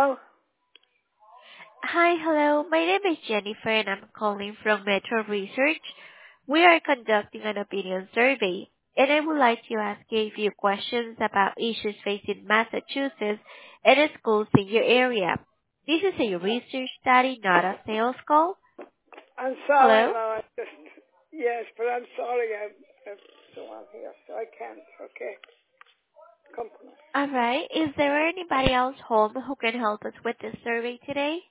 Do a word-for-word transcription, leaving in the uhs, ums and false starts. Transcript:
Hello? Hi, hello. My name is Jennifer, and I'm calling from Metro Research. We are conducting an opinion survey, and I would like to ask you a few questions about issues facing Massachusetts and schools in your area. This is a research study, not a sales call. I'm sorry, Hello? no, I just, yes, but I'm sorry, I'm, I'm so on here, so I can't, okay? Come on. All right. Is there anybody else home who can help us with this survey today?